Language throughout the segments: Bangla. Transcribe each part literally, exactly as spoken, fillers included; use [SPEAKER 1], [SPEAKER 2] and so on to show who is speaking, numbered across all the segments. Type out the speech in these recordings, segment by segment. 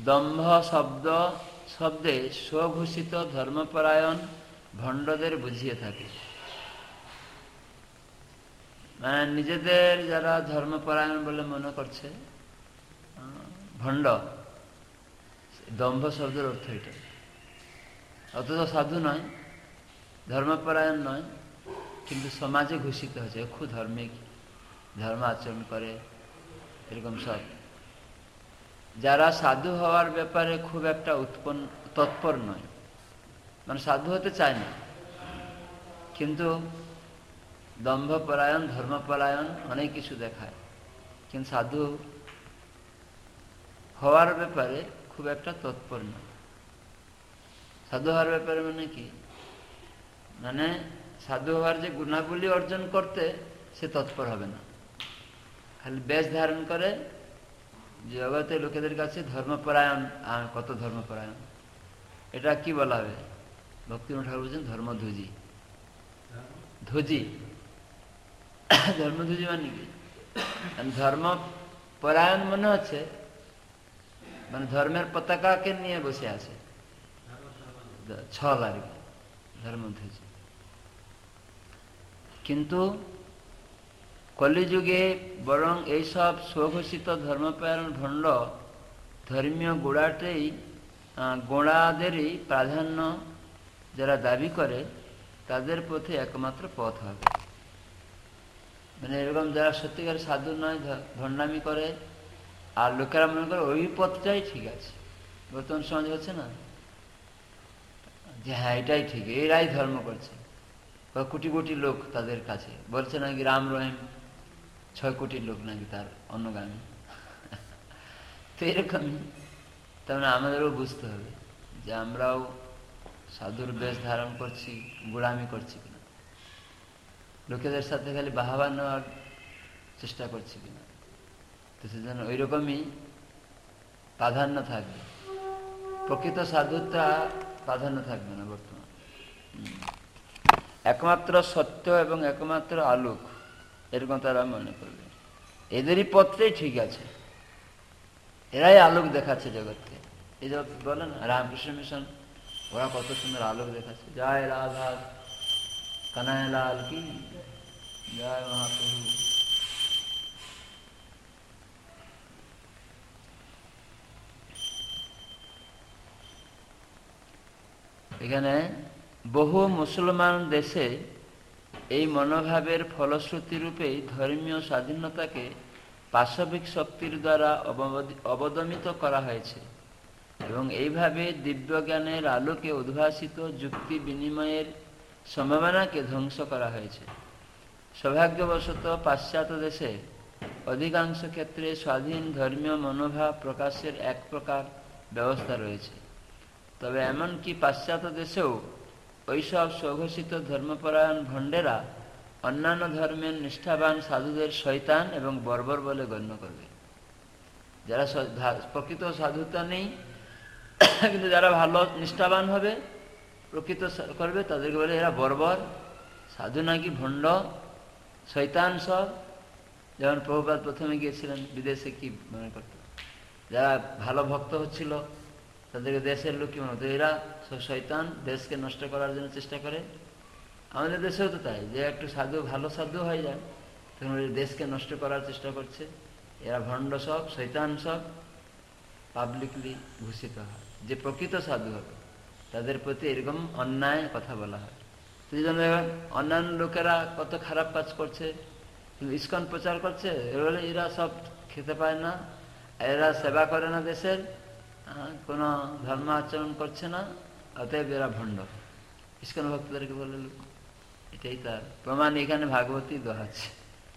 [SPEAKER 1] দম্ভ শব্দ শব্দে স্বঘোষিত ধর্মপরায়ণ ভণ্ডদের বুঝিয়ে থাকে। মানে নিজেদের যারা ধর্মপরায়ণ বলে মনে করছে ভণ্ড, দম্ভ শব্দের অর্থ এটা। অথচ সাধু নয়, ধর্মপরায়ণ নয়, কিন্তু সমাজে ঘোষিত হয়েছে খুব ধার্মিক, ধর্ম আচরণ করে, এরকম সব। যারা সাধু হওয়ার ব্যাপারে খুব একটা উৎপন্ন তৎপর নয়, মানে সাধু হতে চায় না, কিন্তু দম্ভপরায়ণ, ধর্মপরায়ণ অনেক কিছু দেখায়, কিন্তু সাধু হওয়ার ব্যাপারে খুব একটা তৎপর নয়। সাধু হওয়ার ব্যাপারে মানে কি, মানে সাধু হওয়ার যে গুণাবলী অর্জন করতে সে তৎপর হবে না, খালি বেশ ধারণ করে জগতে লোকেদের কাছে ধর্মপরায়ণ। আর কত ধর্মপরায়ণ, এটা কি বলা হবে? ভক্তিনাথ ঠাকুর বলছেন ধর্মধ্বজি। ধ্বজি, ধর্মধ্বজি মানে কি? ধর্মপরায়ণ মনে হচ্ছে মানে ধর্মের পতাকাকে নিয়ে বসে আছে, ছল আর কি, ধর্মধ্বজি। কিন্তু কলিযুগে বরং এইসব স্বঘোষিত ধর্মপরায়ণ ভণ্ড ধর্মীয় গোড়াতেই গোড়াদেরই প্রাধান্য যারা দাবি করে তাদের পথে একমাত্র পথ হবে। মানে এরকম যারা সত্যিকার সাধু নয়, ভণ্ডামি করে, আর লোকেরা মনে করে ওই পথটাই ঠিক আছে। বর্তমান সমাজ হচ্ছে না যে হ্যাঁ এটাই ঠিক, এরাই ধর্ম করছে। কোটি কোটি লোক তাদের কাছে বলছে নাকি রাম রহিম, ছয় কোটি লোক নাকি তার অনুগামী। তো এরকমই তার মানে আমাদেরও বুঝতে হবে যে আমরাও সাধুর বেশ ধারণ করছি, গোলামি করছি কিনা, লোকেদের সাথে খালি বাহাবা নেওয়ার চেষ্টা করছি কিনা। তো সেজন্য ওই রকমই প্রাধান্য থাকবে, প্রকৃত সাধুতা প্রাধান্য থাকবে না বর্তমান। একমাত্র সত্য এবং একমাত্র আলোক, এরকম তারা মনে করবে। এদেরই পত্রেই ঠিক আছে, এরাই আলোক দেখাচ্ছে জগৎকে। এই জগৎ বলে না রামকৃষ্ণ মিশন, ওরা কত সুন্দর আলোক দেখাচ্ছে। জয় রাধা কানায় লাল কি, জয় মহাপ্রভু। এখানে বহু মুসলমান দেশে এই মনোভাবের ফলশ্রুতি রূপেই ধর্মীয় স্বাধীনতাকে পাশবিক শক্তির দ্বারা অবদমিত করা হয়েছে এবং এইভাবে দিব্যজ্ঞানের আলোকে উদ্ভাসিত যুক্তি বিনিময়ের সম্ভাবনাকে ধ্বংস করা হয়েছে। সৌভাগ্যবশত পাশ্চাত্য দেশে অধিকাংশ ক্ষেত্রে স্বাধীন ধর্মীয় মনোভাব প্রকাশের এক প্রকার ব্যবস্থা রয়েছে। তবে এমনকি পাশ্চাত্য দেশেও ওইসব স্বঘোষিত ধর্মপরায়ণ ভণ্ডেরা অন্যান্য ধর্মের নিষ্ঠাবান সাধুদের শয়তান এবং বর্বর বলে গণ্য করবে। যারা প্রকৃত সাধুতা নেই কিন্তু যারা ভালো নিষ্ঠাবান হবে, প্রকৃত করবে, তাদেরকে বলে এরা বর্বর, সাধু নাকি ভণ্ড, শয়তান সব। যেমন প্রভুপাদ প্রথমে গিয়েছিলেন বিদেশে, কি মনে করত? যারা ভালো ভক্ত হচ্ছিল তাদেরকে দেশের লোক কি মনে হতো? এরা সব শয়তান, দেশকে নষ্ট করার জন্য চেষ্টা করে। আমাদের দেশেও তো তাই, যে একটু সাধু ভালো সাধু হয়ে যায় তখন দেশকে নষ্ট করার চেষ্টা করছে, এরা ভণ্ড সব, শয়তান সব, পাবলিকলি ঘোষিত হয়। যে প্রকৃত সাধু হবে তাদের প্রতি এরকম অন্যায় কথা বলা হয়। সেই জন্য অন্যান্য লোকেরা কত খারাপ কাজ করছে, ইস্কন প্রচার করছে, এবারে এরা সব খেতে পায় না, এরা সেবা করে না, দেশের কোনো ধর্ম আচরণ করছে না, অতএব এরা ভণ্ড। ইস্কন ভক্তদেরকে বলে লোক, এটাই তার প্রমাণ। এখানে ভাগবতী দোহাচ্ছে।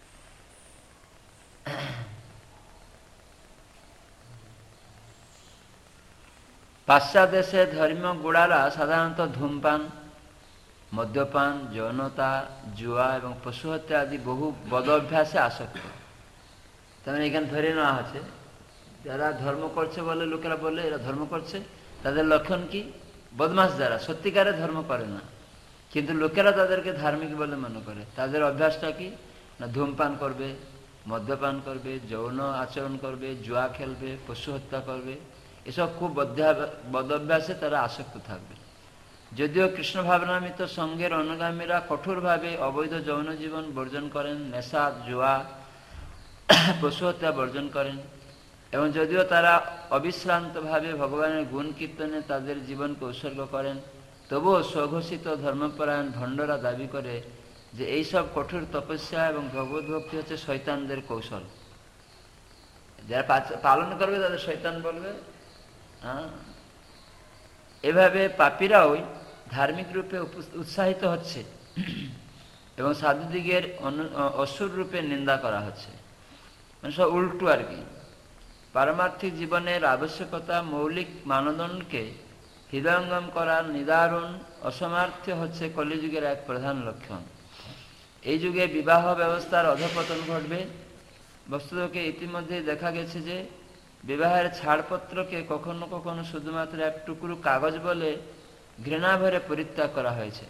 [SPEAKER 1] পাশ্চাত্য দেশে ধর্মীয় গোড়ারা সাধারণত ধূমপান, মদ্যপান, যৌনতা, জুয়া এবং পশু হত্যা আদি বহু বদ অভ্যাসে আসক্ত। তার মানে এখানে ধরে নেওয়া আছে যারা ধর্ম করছে বলে লোকেরা বলে এরা ধর্ম করছে, তাদের লক্ষণ কি? বদমাস যারা সত্যিকারে ধর্ম করে না কিন্তু লোকেরা তাদেরকে ধার্মিক বলে মনে করে, তাদের অভ্যাসটা কি না ধূমপান করবে, মদ্যপান করবে, যৌন আচরণ করবে, জুয়া খেলবে, পশু হত্যা করবে, এসব খুব বদভ্যাসে তারা আসক্ত থাকবে। যদিও কৃষ্ণ ভাবনামৃত সঙ্গের অনুগামীরা কঠোরভাবে অবৈধ যৌন জীবন বর্জন করেন, নেশা, জুয়া, পশু হত্যা বর্জন করেন, এবং যদিও তারা অবিশ্রান্তভাবে ভগবানের গুণ কীর্তনে তাদের জীবনকে উৎসর্গ করেন, তবুও স্বঘোষিত ধর্মপরায়ণ ভণ্ডরা দাবি করে যে এইসব কঠোর তপস্যা এবং ভগবত ভক্তি হচ্ছে শয়তানদের কৌশল। যারা পালন করবে তাদের শয়তান বলবে। হ্যাঁ, এভাবে পাপীরাও ধার্মিক রূপে উৎসাহিত হচ্ছে এবং সাধুদিগের অসুর রূপে নিন্দা করা হচ্ছে। মানে সব উল্টো আর কি। পারমার্থিক জীবনের আবশ্যকতা মৌলিক মানদণ্ডকে হৃদয়ঙ্গম করার নিদারুণ অসমার্থ্য হচ্ছে কলিযুগের এক প্রধান লক্ষণ। এই যুগে বিবাহ ব্যবস্থার অধঃপতন ঘটবে। বস্তুতকে ইতিমধ্যে দেখা গেছে যে বিবাহের ছাড়পত্রকে কখনো কখনো শুধুমাত্র এক টুকরো কাগজ বলে ঘৃণা ভরে পরিত্যাগ করা হয়েছে।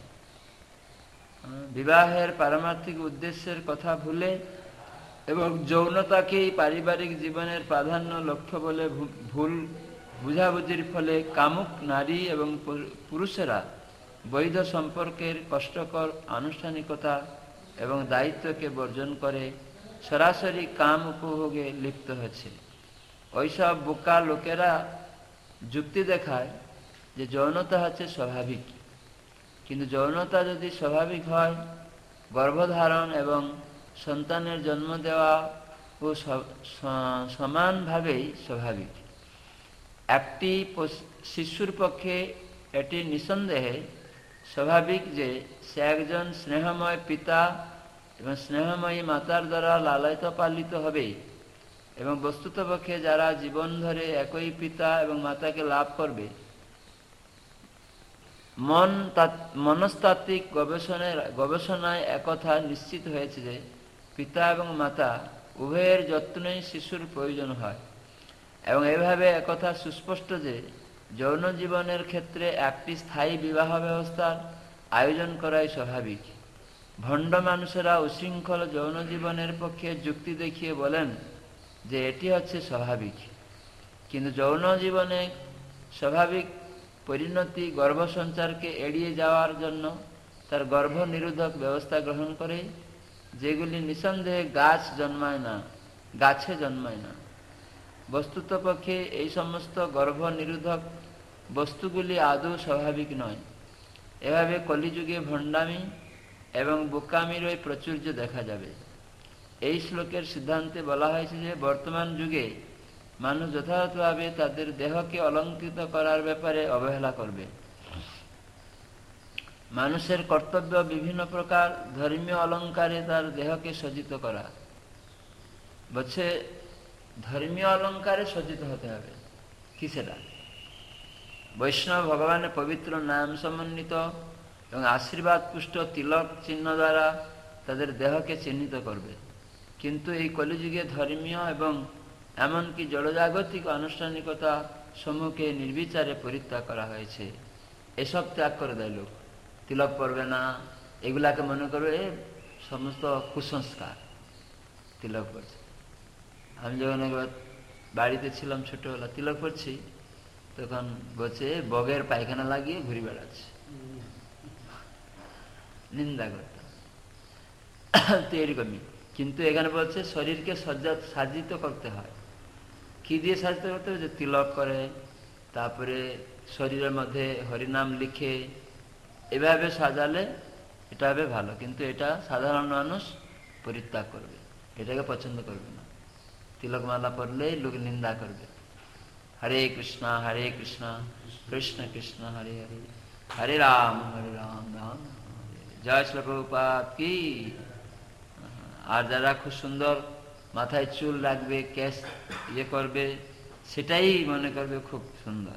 [SPEAKER 1] বিবাহের পারমার্থিক উদ্দেশ্যের কথা ভুলে এবং যৌনতাকেই পারিবারিক জীবনের প্রাধান্য লক্ষ্য বলে ভুল বুঝাবুঝির ফলে কামুক নারী এবং পুরুষেরা বৈধ সম্পর্কের কষ্টকর আনুষ্ঠানিকতা এবং দায়িত্বকে বর্জন করে সরাসরি কাম উপভোগে লিপ্ত হয়েছে। ওইসব বোকা লোকেরা যুক্তি দেখায় যে যৌনতা হচ্ছে স্বাভাবিক, কিন্তু যৌনতা যদি স্বাভাবিক হয়, গর্ভধারণ এবং সন্তানের জন্ম দেওয়া ও সমানভাবেই স্বাভাবিক। একটি শিশুর পক্ষে এটি নিঃসন্দেহে স্বাভাবিক যে সে একজন স্নেহময় পিতা এবং স্নেহময়ী মাতার দ্বারা লালিত পালিত হবে, এবং বস্তুতপক্ষে যারা জীবন ধরে একই পিতা এবং মাতাকে লাভ করবে, মন মনস্তাত্ত্বিক গবেষণায় গবেষণায় একথা নিশ্চিত হয়েছে যে পিতা এবং মাতা উভয়ের যত্নেই শিশুর প্রয়োজন হয়, এবং এভাবে একথা সুস্পষ্ট যে যৌন জীবনের ক্ষেত্রে একটি স্থায়ী বিবাহ ব্যবস্থার আয়োজন করাই স্বাভাবিক। ভণ্ড মানুষেরা উশৃঙ্খল যৌন জীবনের পক্ষে যুক্তি দেখিয়ে বলেন যে এটি হচ্ছে স্বাভাবিক, কিন্তু যৌন জীবনে স্বাভাবিক পরিণতি গর্ভসঞ্চারকে এড়িয়ে যাওয়ার জন্য তার গর্ভ নিরোধক ব্যবস্থা গ্রহণ করে, যেগুলি নিঃসন্দেহে গাছ জন্মায় না গাছে জন্মায় না। বস্তুতপক্ষে এই সমস্ত গর্ভ নিরোধক বস্তুগুলি আদৌ স্বাভাবিক নয়। এভাবে কলিযুগে ভণ্ডামি এবং বোকামিরই প্রাচুর্য দেখা যাবে। এই শ্লোকের সিদ্ধান্তে বলা হয়েছে যে বর্তমান যুগে মানুষ যথাযথভাবে তাদের দেহকে অলঙ্কৃত করার ব্যাপারে অবহেলা করবে। মানুষের কর্তব্য বিভিন্ন প্রকার ধর্মীয় অলঙ্কারে তার দেহকে সজ্জিত করা। বলছে ধর্মীয় অলঙ্কারে সজ্জিত হতে হবে। কি সেটা? বৈষ্ণব ভগবানের পবিত্র নাম সমন্বিত এবং আশীর্বাদ পুষ্ট তিলক চিহ্ন দ্বারা তাদের দেহকে চিহ্নিত করবে। কিন্তু এই কলিযুগে ধর্মীয় এবং এমনকি জড়জাগতিক আনুষ্ঠানিকতা সমূহকে নির্বিচারে পরিত্যাগ করা হয়েছে। এসব ত্যাগ করে দেয় লোক। তিলক পরবে না, এগুলাকে মনে করবে সমস্ত কুসংস্কার। তিলক পরছে। আমি যখন একবার বাড়িতে ছিলাম ছোটবেলা, তিলক পরছি, তখন বলছে বগের পায়খানা লাগিয়ে ঘুরে বেড়াচ্ছে, নিন্দা করতাম। তো এরকমই। কিন্তু এখানে বলছে শরীরকে সজ্জা সাজিত করতে হয়। কি দিয়ে সাজিত করতে হবে? যে তিলক করে, তারপরে শরীরের মধ্যে হরিনাম লিখে, এভাবে সাজালে এটা হবে ভালো। কিন্তু এটা সাধারণ মানুষ পরিত্যাগ করবে, এটাকে পছন্দ করবে না। তিলক মালা পরলেই লোক নিন্দা করবে। হরে কৃষ্ণ হরে কৃষ্ণ কৃষ্ণ কৃষ্ণ হরে হরে, হরে রাম হরে রাম রাম জয় শ্রী প্রভুপাদ কি। আর যারা খুব সুন্দর মাথায় চুল রাখবে, কেশ ইয়ে করবে, সেটাই মনে করবে খুব সুন্দর।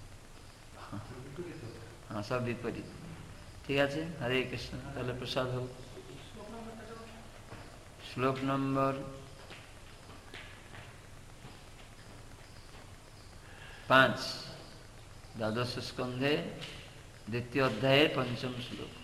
[SPEAKER 1] হ্যাঁ, সব বিপরীত। ঠিক আছে, হরে কৃষ্ণ। তাহলে প্রসাদ হোক। শ্লোক নম্বর পাঁচ, দ্বাদশ স্কন্ধে দ্বিতীয় অধ্যায়ের পঞ্চম শ্লোক।